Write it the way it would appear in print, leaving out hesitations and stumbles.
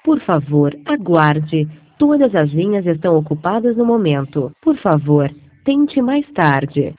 Por favor, aguarde. Todas as linhas estão ocupadas no momento. Por favor, tente mais tarde.